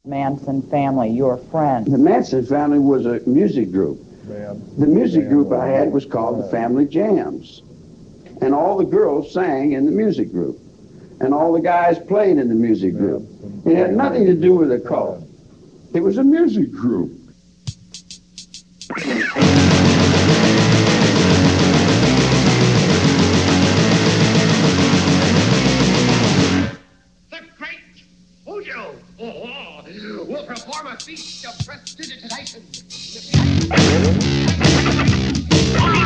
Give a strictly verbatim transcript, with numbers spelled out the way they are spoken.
Manson family, your friend? The Manson family was a music group. Man. The music Man. group I had was called the Family Jams. And all the girls sang in the music group. And all the guys played in the music group. It had nothing to do with a cult. It was a music group. The great Fujo oh, will perform a feat of prestidigitation.